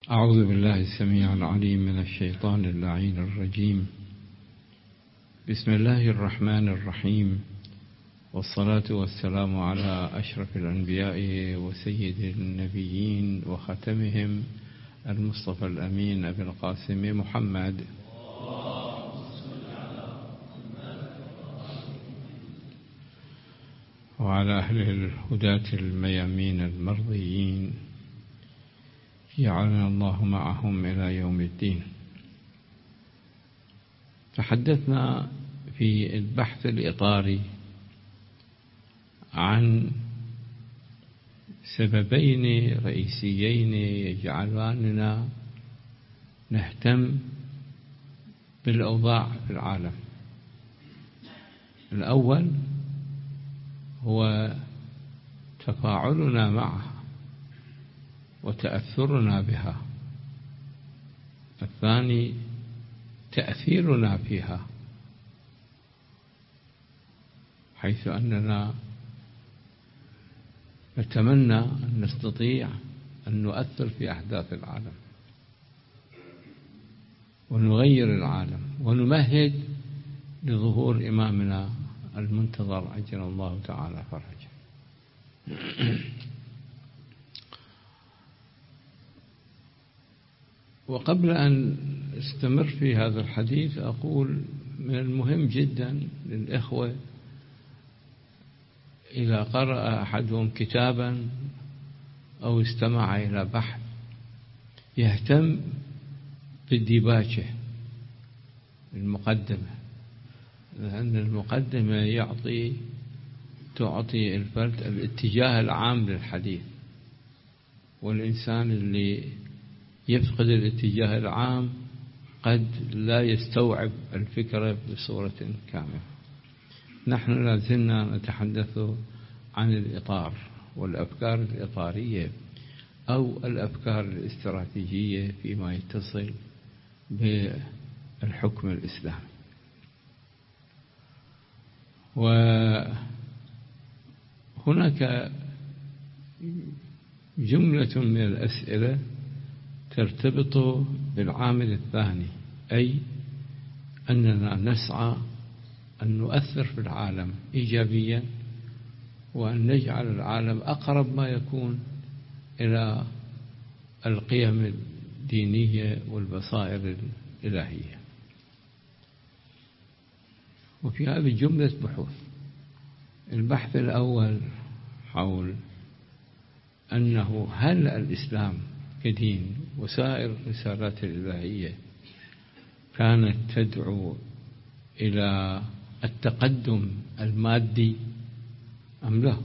أعوذ بالله السميع العليم من الشيطان اللعين الرجيم. بسم الله الرحمن الرحيم، والصلاة والسلام على أشرف الأنبياء وسيد النبيين وختمهم المصطفى الأمين أبي القاسم محمد وعلى أهله الهداة الميامين المرضيين، جعلنا الله معهم إلى يوم الدين. تحدثنا في البحث الإطاري عن سببين رئيسيين يجعلاننا نهتم بالأوضاع في العالم. الأول هو تفاعلنا معها وتأثرنا بها، الثاني تأثيرنا فيها، حيث أننا نتمنى أن نستطيع أن نؤثر في أحداث العالم ونغير العالم ونمهد لظهور إمامنا المنتظر عجل الله تعالى فرجه. وقبل أن استمر في هذا الحديث أقول من المهم جدا للإخوة إذا قرأ أحدهم كتابا أو استمع إلى بحث يهتم بالديباجة، المقدمة، لأن المقدمة تعطي الفرد الاتجاه العام للحديث، والإنسان اللي يفقد الاتجاه العام قد لا يستوعب الفكرة بصورة كاملة. نحن لازلنا نتحدث عن الإطار والأفكار الإطارية أو الأفكار الاستراتيجية فيما يتصل بالحكم الإسلامي. وهناك جملة من الأسئلة ترتبط بالعامل الثاني، أي أننا نسعى أن نؤثر في العالم إيجابيا وأن نجعل العالم أقرب ما يكون إلى القيم الدينية والبصائر الإلهية. وفي هذه جملة بحوث. البحث الأول حول أنه هل الإسلام كدين وسائر الرسالات الإلهية كانت تدعو إلى التقدم المادي أم لا؟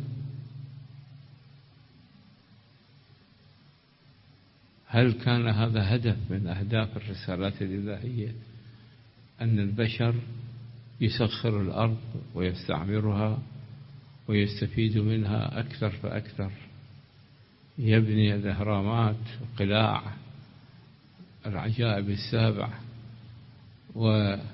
هل كان هذا هدف من أهداف الرسالات الإلهية أن البشر يسخر الأرض ويستعمرها ويستفيد منها أكثر فأكثر، يبني الأهرامات وقلاع العجائب السابع وتخت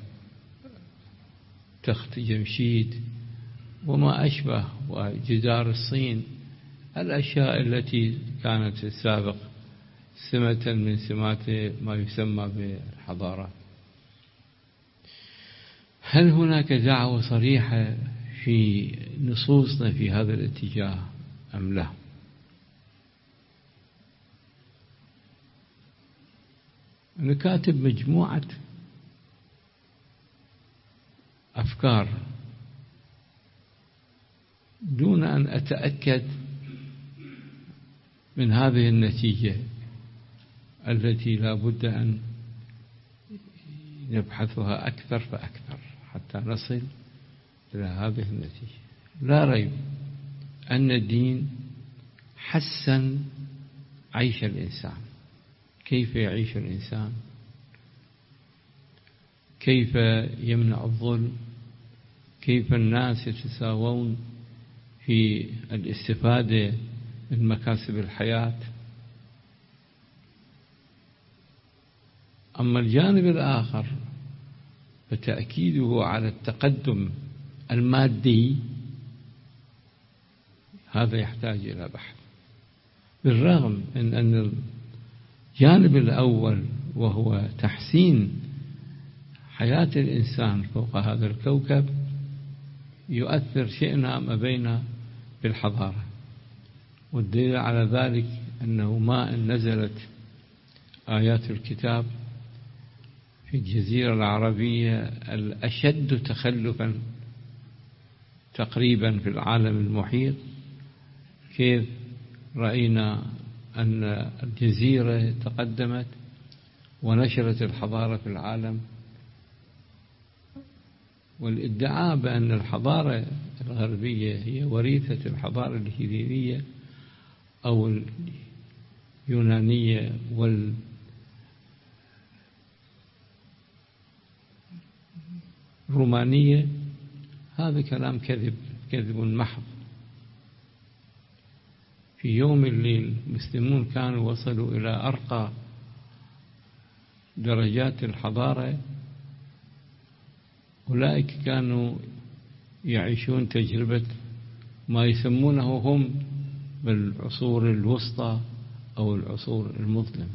جمشيد وما أشبه وجدار الصين، الأشياء التي كانت في السابق سمة من سمات ما يسمى بالحضارات؟ هل هناك دعوة صريحة في نصوصنا في هذا الاتجاه أم لا؟ أنا كاتب مجموعة أفكار دون أن أتأكد من هذه النتيجة التي لا بد أن نبحثها أكثر فأكثر حتى نصل إلى هذه النتيجة. لا ريب أن الدين حسن عيش الإنسان. كيف يعيش الإنسان؟ كيف يمنع الظلم؟ كيف الناس يتساوون في الاستفادة من مكاسب الحياة؟ أما الجانب الآخر فتأكيده على التقدم المادي هذا يحتاج إلى بحث، بالرغم من أن الجانب الأول وهو تحسين حياة الإنسان فوق هذا الكوكب يؤثر شئنا أم أبينا بالحضارة، والدليل على ذلك أنه ما إن نزلت آيات الكتاب في الجزيرة العربية الأشد تخلفا تقريبا في العالم المحيط، كيف رأينا أن الجزيرة تقدمت ونشرت الحضارة في العالم، والادعاء بأن الحضارة الغربية هي وريثة الحضارة الهيلينية أو اليونانية والرومانية، هذا كلام كذب، كذب محض. في يوم الليل المسلمون كانوا وصلوا إلى أرقى درجات الحضارة، أولئك كانوا يعيشون تجربة ما يسمونه هم بالعصور الوسطى أو العصور المظلمة.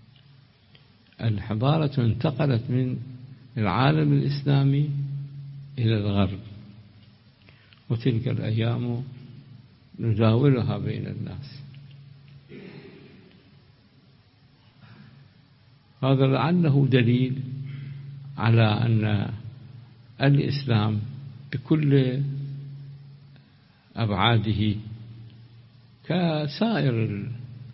الحضارة انتقلت من العالم الإسلامي إلى الغرب، وتلك الأيام نداولها بين الناس. هذا لعله دليل على أن الإسلام بكل أبعاده كسائر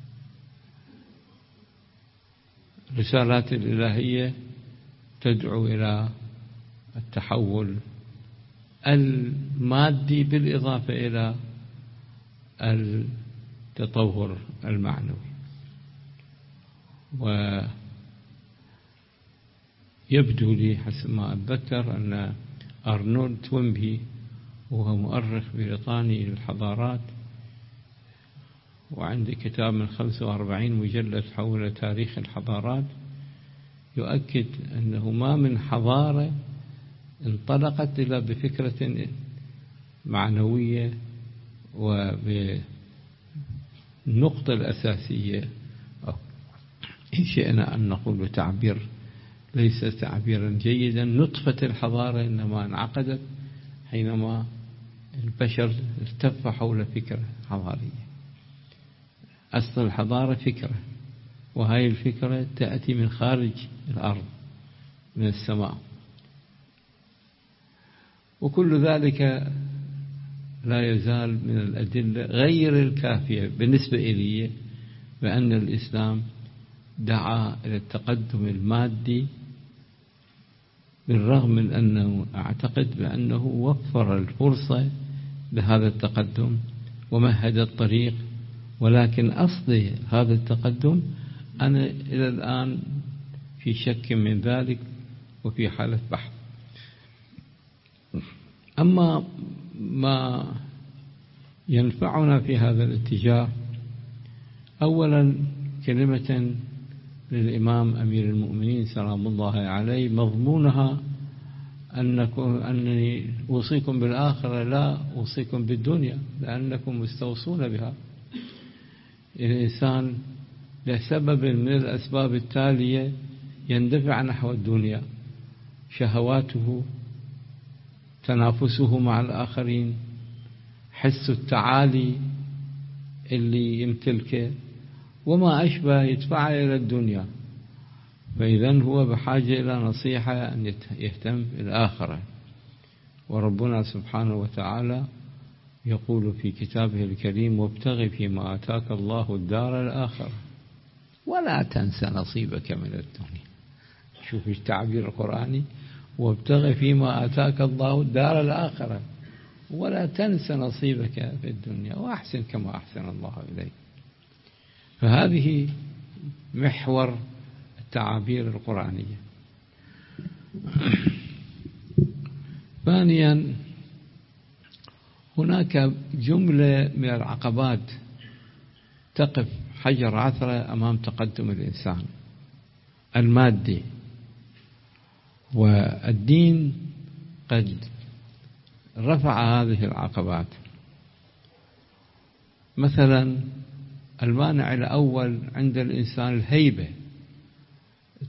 الرسالات الإلهية تدعو إلى التحول المادي بالإضافة إلى التطور المعنوي. ويبدو لي حسب ما أتذكر أن أرنولد توينبي وهو مؤرخ بريطاني للحضارات وعنده كتاب من 45 مجلد حول تاريخ الحضارات، يؤكد أنه ما من حضارة انطلقت إلا بفكرة معنوية، وبالنقطة الأساسية إن شئنا أن نقول بتعبير ليس تعبيرا جيدا، نطفة الحضارة إنما انعقدت حينما البشر التف حول فكرة حضارية. أصل الحضارة فكرة، وهذه الفكرة تأتي من خارج الأرض من السماء، وكل ذلك لا يزال من الأدلة غير الكافية بالنسبة إلي بأن الإسلام دعا إلى التقدم المادي، بالرغم من أنه أعتقد بأنه وفر الفرصة لهذا التقدم ومهد الطريق، ولكن أصل هذا التقدم أنا إلى الآن في شك من ذلك وفي حالة بحث. أما ما ينفعنا في هذا الاتجاه، أولا كلمة للإمام أمير المؤمنين سلام الله عليه مضمونها أنني أوصيكم بالآخرة لا أوصيكم بالدنيا لأنكم مستوصون بها. الإنسان لسبب من الأسباب التالية يندفع نحو الدنيا، شهواته، تنافسه مع الآخرين، حس التعالي اللي يمتلكه وما أشبه يدفع إلى الدنيا، فإذن هو بحاجة إلى نصيحة أن يهتم بالآخرة. وربنا سبحانه وتعالى يقول في كتابه الكريم: وابتغ فيما آتاك الله الدار الآخرة ولا تنس نصيبك من الدنيا. شوف التعبير القرآني: وابتغ فيما آتاك الله الدار الآخرة ولا تنس نصيبك في الدنيا وأحسن كما أحسن الله إليك. فهذه محور التعابير القرآنية. ثانيا، هناك جملة من العقبات تقف حجر عثرة أمام تقدم الإنسان المادي، والدين قد رفع هذه العقبات. مثلا المانع الأول عند الإنسان الهيبة،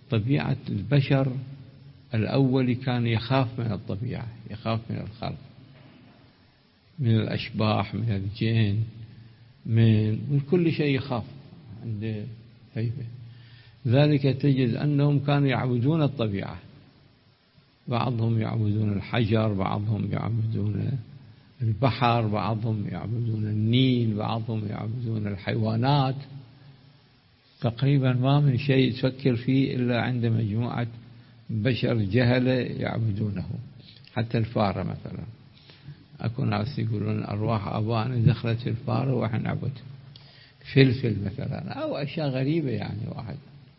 طبيعة البشر الأول كان يخاف من الطبيعة، يخاف من الخلق، من الأشباح، من الجن، من كل شيء يخاف، عنده هيبة. ذلك تجد أنهم كانوا يعبدون الطبيعة، بعضهم يعبدون الحجر، بعضهم يعبدون البحر، بعضهم يعبدون النيل، بعضهم يعبدون الحيوانات. تقريبا ما من شيء تفكر فيه إلا عند مجموعة بشر جهلة يعبدونه. حتى الفارة مثلا، أكو ناس يقولون أرواح آبائنا دخلت في الفارة وإحنا نعبد. فلفل مثلا، أو أشياء غريبة يعني واحد.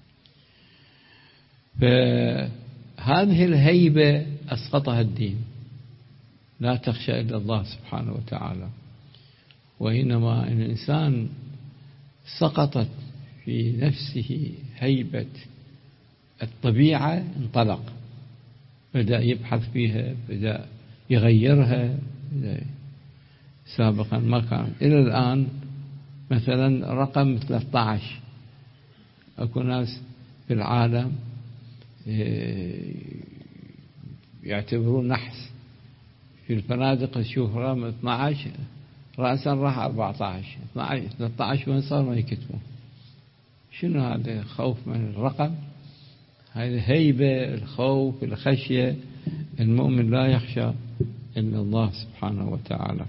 فهذه الهيبة أسقطها الدين. لا تخشى إلا الله سبحانه وتعالى. وإنما إن الإنسان سقطت في نفسه هيبة الطبيعة انطلق، بدأ يبحث فيها، بدأ يغيرها. سابقا ما كان. إلى الآن مثلا رقم 13 أكو ناس في العالم يعتبرون نحس. في الفنادق تشوف رقم 12 رأسا راح 14 12 13 وين صار ما يكتبون. شنو هذا؟ خوف من الرقم، هذه هيبة، الخوف، الخشية. المؤمن لا يخشى إلا الله سبحانه وتعالى.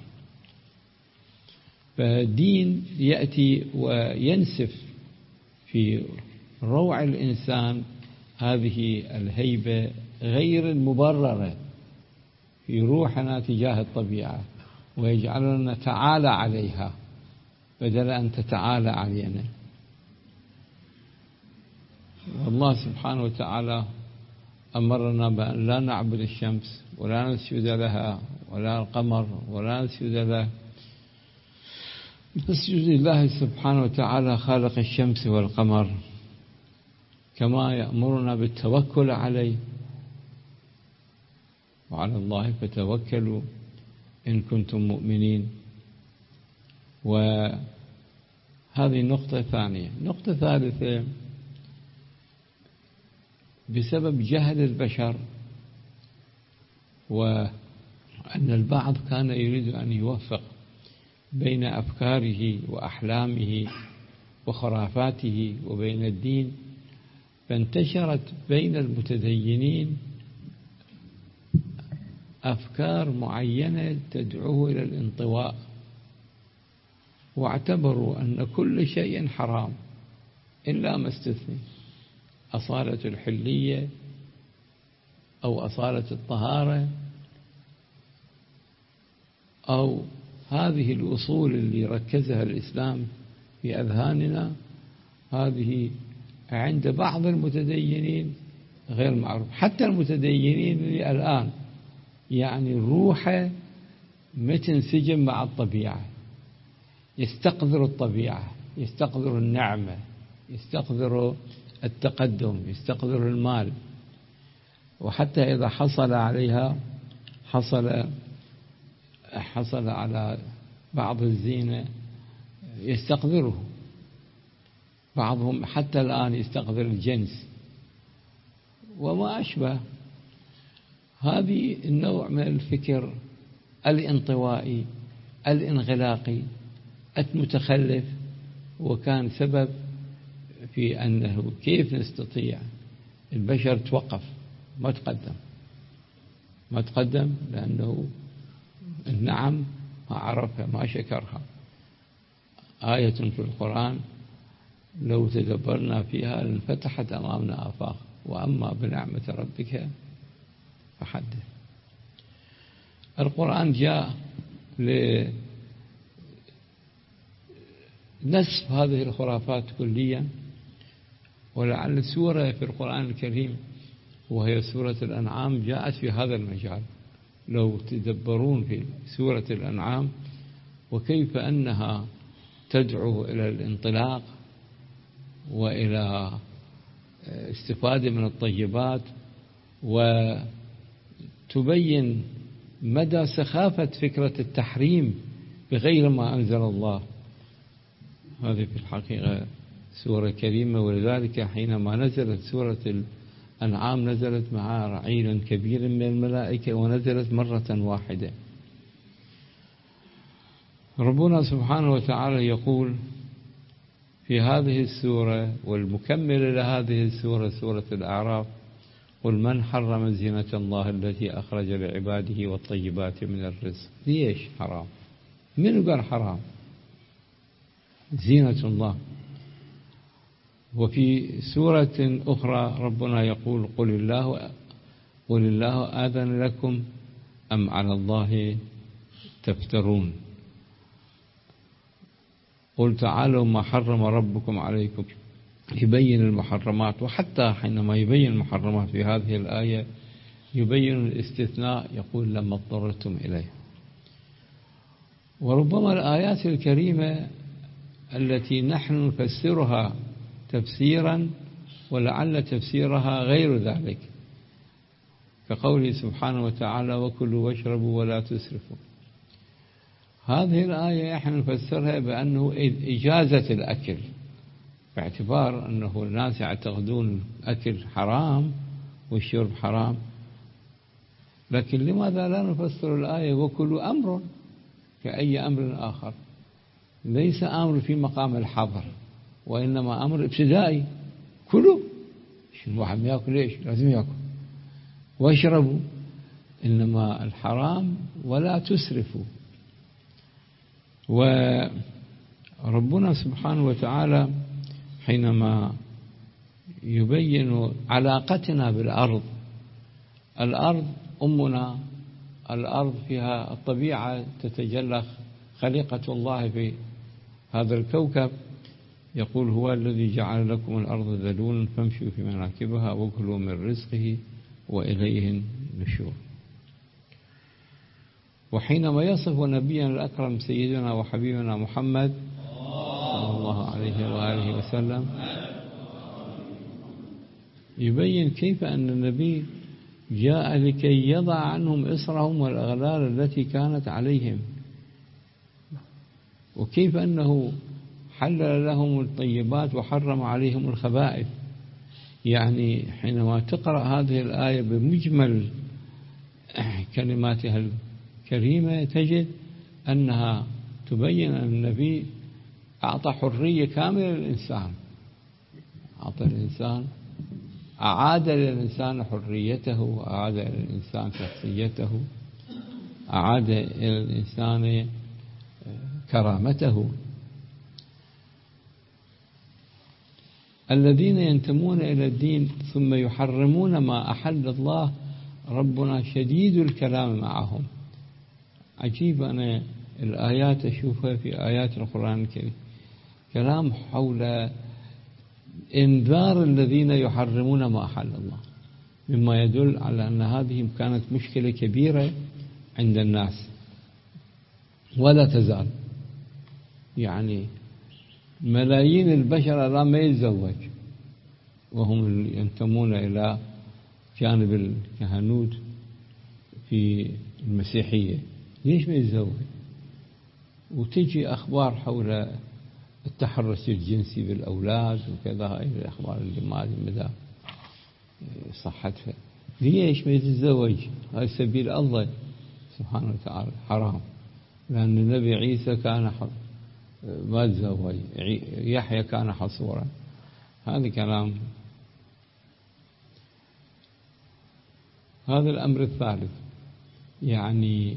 فالدين يأتي وينسف في روع الإنسان هذه الهيبة غير المبررة في روحنا تجاه الطبيعة، ويجعلنا نتعالى عليها بدل أن تتعالى علينا. والله سبحانه وتعالى أمرنا بأن لا نعبد الشمس ولا نسجد لها ولا القمر ولا نسجد له، نسجد لله سبحانه وتعالى خالق الشمس والقمر، كما يأمرنا بالتوكل عليه. وعلى الله فتوكلوا إن كنتم مؤمنين. وهذه نقطة ثانية. نقطة ثالثة، بسبب جهل البشر، وأن البعض كان يريد أن يوفق بين أفكاره وأحلامه وخرافاته وبين الدين، فانتشرت بين المتدينين أفكار معينة تدعوه إلى الانطواء، واعتبروا أن كل شيء حرام إلا ما استثني، أصالة الحلية أو أصالة الطهارة، أو هذه الأصول اللي ركزها الإسلام في أذهاننا، هذه عند بعض المتدينين غير معروف. حتى المتدينين اللي الآن يعني روحه ما تنسجم مع الطبيعة، يستقذر الطبيعة، يستقذر النعمة، يستقذر التقدم، يستقذر المال، وحتى إذا حصل عليها حصل على بعض الزينة يستقذره. بعضهم حتى الآن يستقذر الجنس وما أشبه. هذه النوع من الفكر الانطوائي الانغلاقي المتخلف، وكان سبب في أنه كيف نستطيع البشر توقف ما تقدم لأنه النعم ما عرفها ما شكرها. آية في القرآن لو تدبرنا فيها لانفتحت أمامنا آفاق، وأما بنعمة ربك فحدث. القرآن جاء لنسف هذه الخرافات كليا، ولعل سورة في القرآن الكريم وهي سورة الأنعام جاءت في هذا المجال. لو تدبرون في سورة الأنعام وكيف أنها تدعو إلى الانطلاق وإلى استفادة من الطيبات، وتبين مدى سخافة فكرة التحريم بغير ما أنزل الله. هذه في الحقيقة سورة كريمة، ولذلك حينما نزلت سورة الأنعام نزلت مع رعيل كبير من الملائكة، ونزلت مرة واحدة. ربنا سبحانه وتعالى يقول في هذه السورة والمكملة لهذه السورة، سورة الأعراف: قل من حرم زينة الله التي أخرج لعباده والطيبات من الرزق. ليش حرام؟ من قال حرام؟ زينة الله. وفي سورة أخرى ربنا يقول: قل الله آذن لكم أم على الله تفترون. قل تعالوا ما حرم ربكم عليكم، يبين المحرمات. وحتى حينما يبين المحرمات في هذه الآية يبين الاستثناء، يقول: لما اضطررتم إليه. وربما الآيات الكريمة التي نحن نفسرها تفسيرا ولعل تفسيرها غير ذلك، كقوله سبحانه وتعالى: وكلوا واشربوا ولا تسرفوا. هذه الآية احنا نفسرها بأنه إجازة الأكل، باعتبار أنه الناس يعتقدون الأكل حرام والشرب حرام. لكن لماذا لا نفسر الآية وكلوا أمر كأي أمر آخر؟ ليس أمر في مقام الحظر، وإنما أمر ابتدائي: كلوا. الواحد يأكل ليش؟ لازم يأكل. واشربوا، إنما الحرام ولا تسرفوا. وربنا سبحانه وتعالى حينما يبين علاقتنا بالأرض، الأرض أمنا، الأرض فيها الطبيعة تتجلى خليقة الله في هذا الكوكب، يقول: هو الذي جعل لكم الأرض ذلولا فامشوا في مناكبها وكلوا من رزقه وإليه النشور. وحينما يصف نبينا الأكرم سيدنا وحبيبنا محمد صلى الله عليه وآله وسلم، يبين كيف أن النبي جاء لكي يضع عنهم إصرهم والأغلال التي كانت عليهم، وكيف أنه حلل لهم الطيبات وحرم عليهم الخبائث. يعني حينما تقرأ هذه الآية بمجمل كلماتها الكريمة تجد أنها تبين أن النبي أعطى حرية كاملة للإنسان، أعطى الإنسان، أعاد للإنسان حريته، أعاد للإنسان شخصيته، أعاد إلى الإنسان كرامته. الذين ينتمون إلى الدين ثم يحرمون ما أحل الله، ربنا شديد الكلام معهم. عجيب، أنا الآيات أشوفها في آيات القرآن الكريم كلام حول إنذار الذين يحرمون ما أحل الله، مما يدل على أن هذه كانت مشكلة كبيرة عند الناس ولا تزال. يعني ملايين البشر الآن ما يتزوج، وهم ينتمون إلى جانب الكهنوت في المسيحية. ليش ما يتزوج؟ وتجي أخبار حول التحرش الجنسي بالأولاد وكذا، هاي الأخبار اللي ما أدري مدى صحتها. ليش ما يتزوج؟ هاي سبيل الله سبحانه وتعالى حرام، لأن النبي عيسى كان ما تزوج، يحيى كان حصورا. هذا كلام. هذا الأمر الثالث، يعني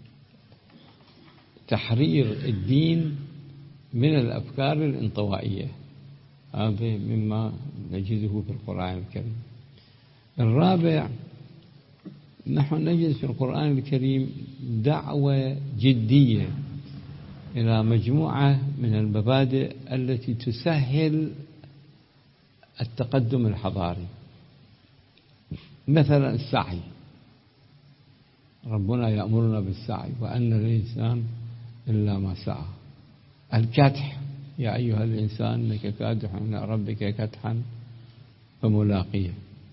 تحرير الدين من الأفكار الانطوائية، هذا مما نجده في القرآن الكريم. الرابع، نحن نجد في القرآن الكريم دعوة جدية إلى مجموعة من المبادئ التي تسهل التقدم الحضاري. مثلا السعي، ربنا يأمرنا بالسعي، وأن الإنسان إلا ما سعى. الكدح، يا أيها الإنسان إنك كادح إلى ربك كدحا فملاقيه.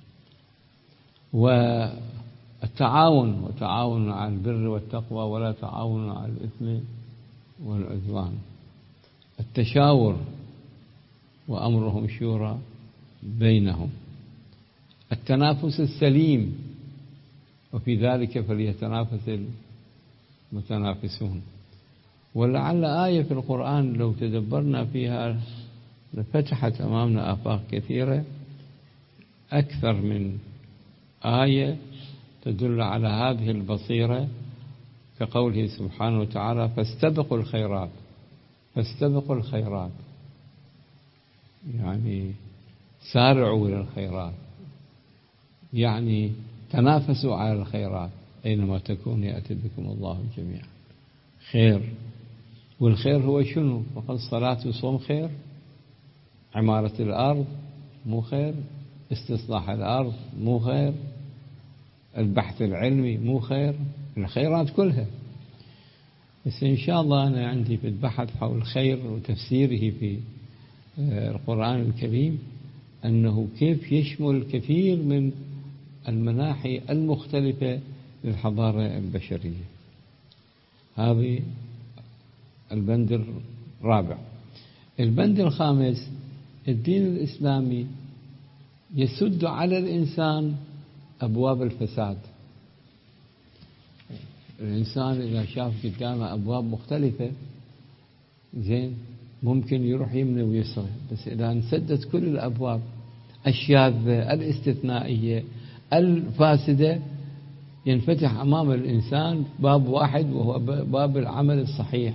والتعاون، وتعاون على البر والتقوى ولا تعاون على الإثم والعدوان. التشاور وأمرهم شورى بينهم. التنافس السليم، وفي ذلك فليتنافس المتنافسون. ولعل آية في القرآن لو تدبرنا فيها لفتحت أمامنا آفاق كثيرة، أكثر من آية تدل على هذه البصيرة، كقوله سبحانه وتعالى: فاستبقوا الخيرات. فاستبقوا الخيرات يعني سارعوا إلى الخيرات، يعني تنافسوا على الخيرات، أينما تكون يأتي بكم الله جميعا. خير، والخير هو شنو؟ فقط الصلاة وصوم خير، عمارة الأرض مو خير، استصلاح الأرض مو خير، البحث العلمي مو خير، الخيرات كلها. بس إن شاء الله أنا عندي في البحث حول الخير وتفسيره في القرآن الكريم أنه كيف يشمل كثير من المناحي المختلفة للحضارة البشرية. هذه البند الرابع. البند الخامس: الدين الإسلامي يسد على الإنسان أبواب الفساد. الإنسان إذا شاف قدامه أبواب مختلفة زين ممكن يروح يمنى ويسرى، بس إذا انسدت كل الأبواب الشاذة الاستثنائية الفاسدة ينفتح أمام الإنسان باب واحد، وهو باب العمل الصحيح.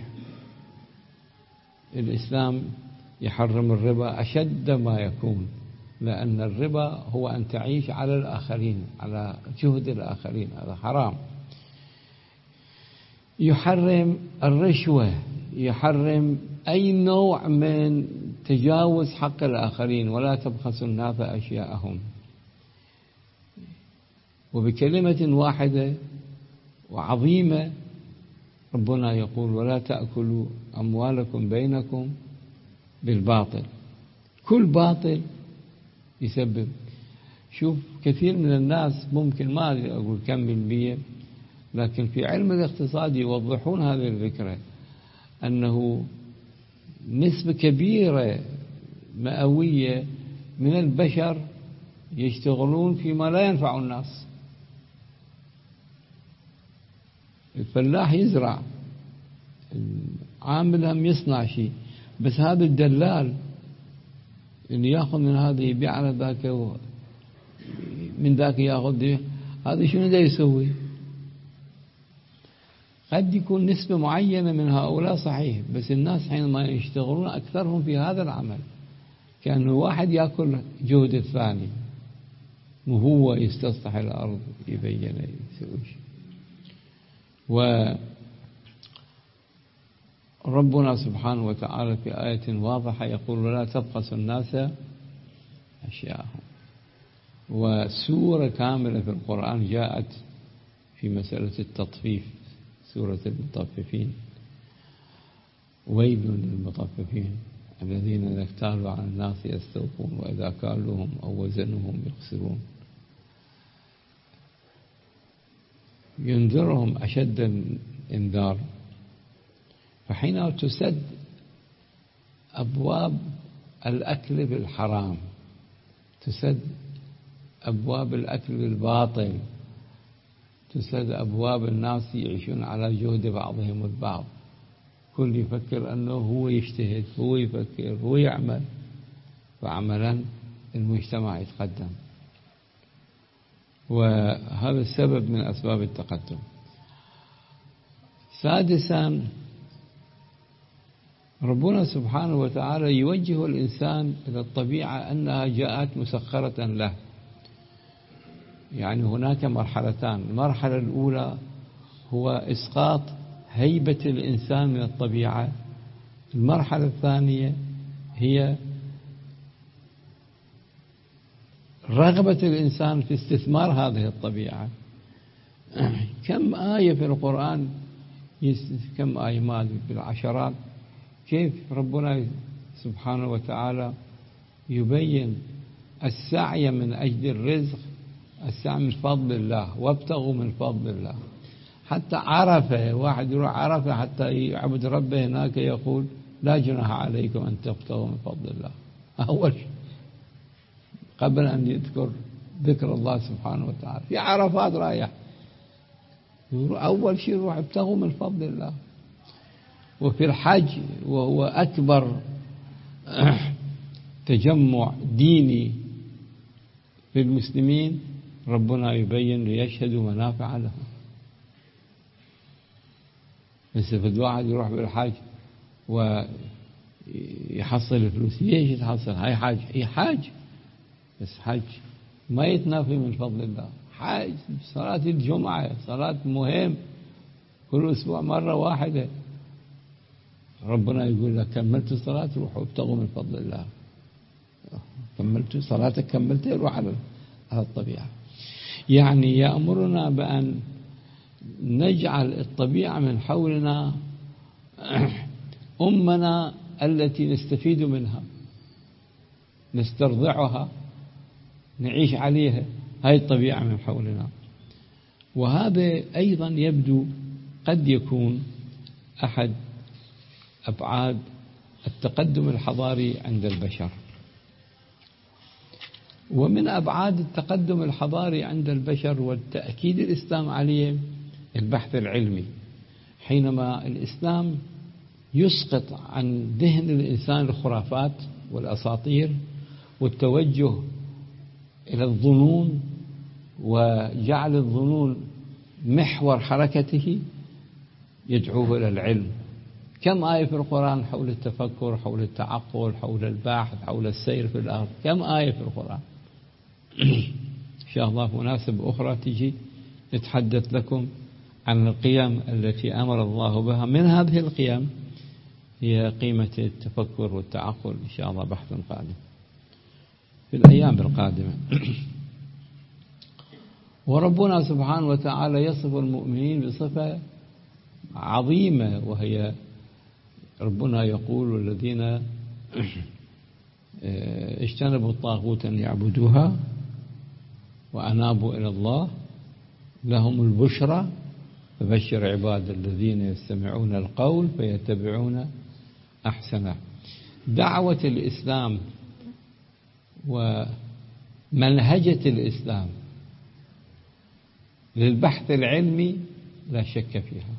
الإسلام يحرم الربا أشد ما يكون، لأن الربا هو أن تعيش على الآخرين، على جهد الآخرين، هذا حرام. يحرم الرشوة، يحرم أي نوع من تجاوز حق الآخرين، ولا تبخسوا الناس أشياءهم. وبكلمة واحدة وعظيمة ربنا يقول: ولا تأكلوا أموالكم بينكم بالباطل. كل باطل يسبب. شوف كثير من الناس، ممكن ما أقول كم بالمية، لكن في علم الاقتصاد يوضحون هذه الفكرة، أنه نسبة كبيرة مئوية من البشر يشتغلون فيما لا ينفع الناس. الفلاح يزرع، العامل هم يصنع شيء، بس هذا الدلال اللي ياخذ من هذا يبيع على ذاك، من ذاك ياخذ، هذا شنو دا يسوي؟ قد يكون نسبة معينة من هؤلاء صحيح، بس الناس حينما يشتغلون أكثرهم في هذا العمل كأنه واحد يأكل جهد الثاني، وهو يستصلح الأرض يبين يسوي شيء. وربنا سبحانه وتعالى في آية واضحة يقول: ولا تبخسوا الناس أشياءهم. وسورة كاملة في القرآن جاءت في مسألة التطفيف، سورة المطففين: ويل للمطففين الذين إذا اكتالوا على الناس يستوفون وإذا كالوهم أو وزنوهم يخسرون. ينذرهم أشد الإنذار. فحين تسد أبواب الأكل بالحرام، تسد أبواب الأكل بالباطل، تسد أبواب الناس يعيشون على جهد بعضهم البعض، كل يفكر أنه هو يجتهد، هو يفكر، هو يعمل، فعملا المجتمع يتقدم. وهذا السبب من أسباب التقدم. سادسا: ربنا سبحانه وتعالى يوجه الإنسان إلى الطبيعة أنها جاءت مسخرة له. يعني هناك مرحلتان: المرحلة الأولى هو إسقاط هيبة الإنسان من الطبيعة، المرحلة الثانية هي رغبة الإنسان في استثمار هذه الطبيعة. كم آية في القرآن، كم آية ما بالعشرات، كيف ربنا سبحانه وتعالى يبين السعي من أجل الرزق، السعي من فضل الله، وابتغوا من فضل الله. حتى عرفة، واحد يروح عرفة حتى يعبد ربه هناك، يقول: لا جناح عليكم أن تبتغوا من فضل الله. أول شيء قبل أن يذكر ذكر الله سبحانه وتعالى في عرفات رايح، أول شيء روح ابتغوا من فضل الله. وفي الحج وهو أكبر تجمع ديني في المسلمين ربنا يبين ليشهدوا منافع لهم. بس في الواحد يروح بالحج ويحصل الفلوس، ليش يتحصل؟ هاي حاج، هي حاج بس حج ما يتنافي من فضل الله. حاج صلاة الجمعة صلاة مهم كل أسبوع مرة واحدة، ربنا يقول لك كملت الصلاة روحوا ابتغوا من فضل الله. كملت صلاتك كملتها روح على الطبيعة. يعني يأمرنا بأن نجعل الطبيعة من حولنا أمنا التي نستفيد منها، نسترضعها، نعيش عليها. هاي الطبيعة من حولنا. وهذا أيضا يبدو قد يكون أحد أبعاد التقدم الحضاري عند البشر. ومن أبعاد التقدم الحضاري عند البشر والتأكيد الإسلام عليه البحث العلمي. حينما الإسلام يسقط عن ذهن الإنسان الخرافات والأساطير والتوجه إلى الظنون وجعل الظنون محور حركته، يدعوه إلى العلم. كم آية في القرآن حول التفكر، حول التعقل، حول البحث، حول السير في الأرض؟ كم آية في القرآن؟ إن شاء الله في مناسبة أخرى تجي نتحدث لكم عن القيم التي أمر الله بها. من هذه القيم هي قيمة التفكر والتعقل، إن شاء الله بحث قادم في الأيام القادمة. وربنا سبحانه وتعالى يصف المؤمنين بصفة عظيمة، وهي ربنا يقول الذين اجتنبوا الطاغوت أن يعبدوها وأنابوا إلى الله لهم البشرى فبشر عباد الذين يستمعون القول فيتبعون أحسنه. دعوة الإسلام ومنهجة الإسلام للبحث العلمي لا شك فيها،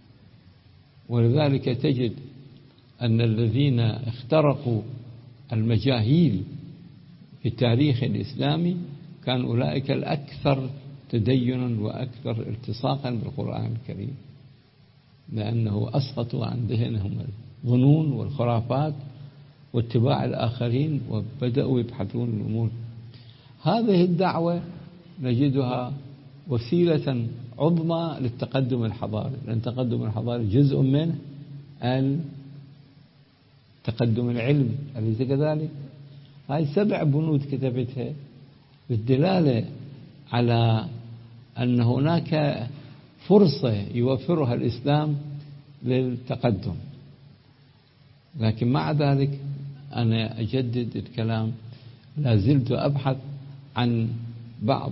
ولذلك تجد أن الذين اخترقوا المجاهيل في التاريخ الإسلامي كان أولئك الأكثر تدينا وأكثر التصاقا بالقرآن الكريم، لأنه أسقطوا عن ذهنهم الظنون والخرافات واتباع الآخرين وبدأوا يبحثون الأمور. هذه الدعوة نجدها وسيلة عظمى للتقدم الحضاري، لأن التقدم الحضاري جزء منه التقدم العلمي، أليس كذلك؟ هاي 7 بنود كتبتها بالدلالة على أن هناك فرصة يوفرها الإسلام للتقدم. لكن مع ذلك أنا أجدد الكلام، لا زلت أبحث عن بعض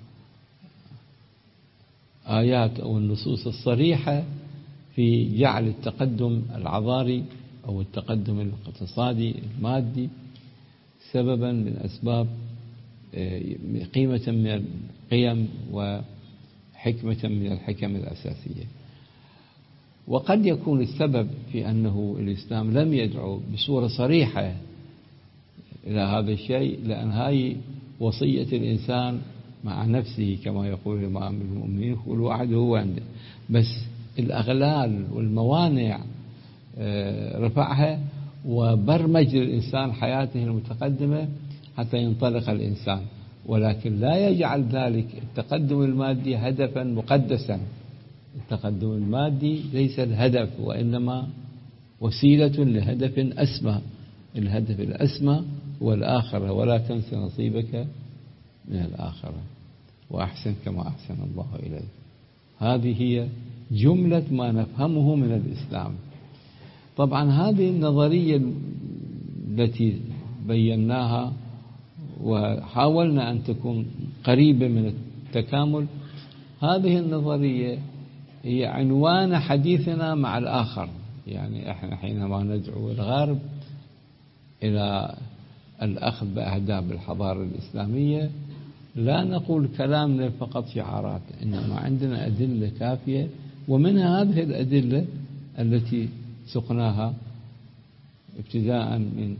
الآيات أو النصوص الصريحة في جعل التقدم الحضاري أو التقدم الاقتصادي المادي سببا من أسباب قيمة من القيم وحكمة من الحكم الأساسية. وقد يكون السبب في أنه الإسلام لم يدعو بصورة صريحة إلى هذا الشيء، لأن هاي وصية الإنسان مع نفسه كما يقول الإمام المؤمنين، كل واحد هو عنده، بس الأغلال والموانع رفعها وبرمج الإنسان حياته المتقدمة حتى ينطلق الإنسان، ولكن لا يجعل ذلك التقدم المادي هدفا مقدسا. التقدم المادي ليس الهدف، وإنما وسيلة لهدف أسمى. الهدف الأسمى هو الآخرة، ولا تنس نصيبك من الآخرة وأحسن كما أحسن الله إليك. هذه هي جملة ما نفهمه من الإسلام. طبعا هذه النظرية التي بيناها وحاولنا أن تكون قريبة من التكامل، هذه النظرية هي عنوان حديثنا مع الآخر. يعني احنا حينما ندعو الغرب إلى الأخذ بأهداف الحضارة الإسلامية. لا نقول كلامنا فقط شعارات، إنما عندنا أدلة كافية، ومنها هذه الأدلة التي سقناها ابتداء من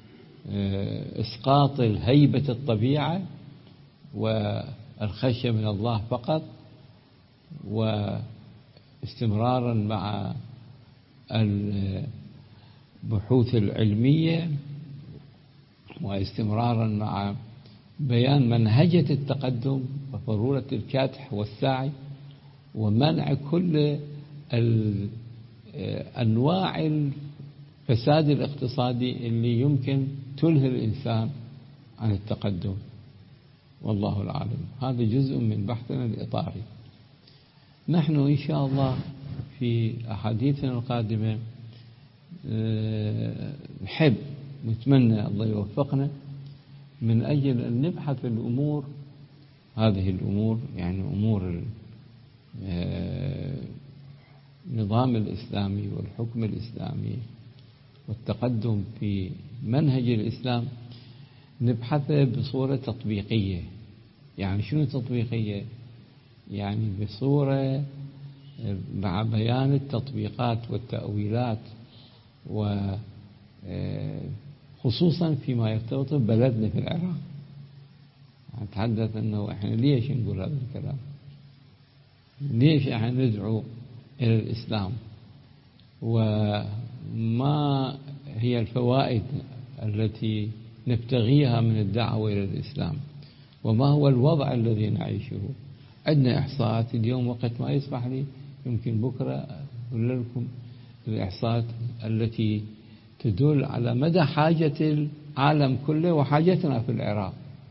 إسقاط الهيبة الطبيعة والخشية من الله فقط، واستمرارا مع البحوث العلمية، واستمرارا مع بيان منهجة التقدم وضرورة الكادح والسعي، ومنع كل أنواع الفساد الاقتصادي اللي يمكن تلهي الإنسان عن التقدم. والله العالم. هذا جزء من بحثنا الإطاري. نحن إن شاء الله في أحاديثنا القادمة نحب نتمنى الله يوفقنا من أجل أن نبحث الأمور، هذه الأمور يعني أمور النظام الإسلامي والحكم الإسلامي والتقدم في منهج الإسلام، نبحثه بصورة تطبيقية. يعني شنو تطبيقية؟ يعني بصورة مع بيان التطبيقات والتأويلات، وخصوصا فيما يرتبط ببلدنا في العراق. نتحدث أنه إحنا ليش نقول هذا الكلام؟ ليش إحنا ندعو إلى الإسلام؟ وما هي الفوائد التي نبتغيها من الدعوة إلى الإسلام؟ وما هو الوضع الذي نعيشه؟ عندنا إحصاءات اليوم، وقت ما يسمح لي يمكن بكرة أقول لكم الإحصاءات التي تدل على مدى حاجة العالم كله وحاجتنا في العراق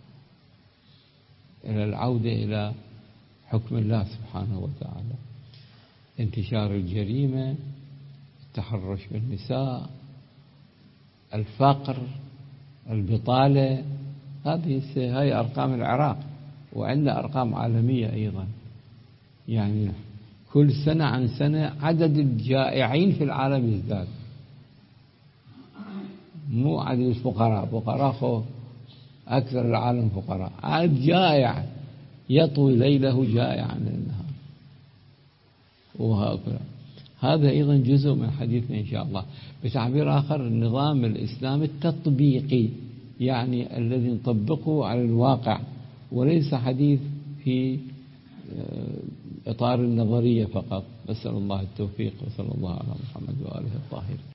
إلى العودة إلى حكم الله سبحانه وتعالى. انتشار الجريمة، التحرش بالنساء، الفقر، البطالة، هاي أرقام العراق، وعندنا أرقام عالمية أيضا. يعني كل سنة عن سنة عدد الجائعين في العالم يزداد، مو عدد الفقراء. فقراء أكثر العالم فقراء، عدد جائع يطوي ليله جائعا النهار. وهكذا هذا أيضا جزء من حديثنا إن شاء الله. بتعبير آخر، النظام الإسلامي التطبيقي، يعني الذي نطبقه على الواقع، وليس حديث في إطار النظرية فقط. نسأل الله التوفيق، وصلى الله على محمد وآله الطاهرين.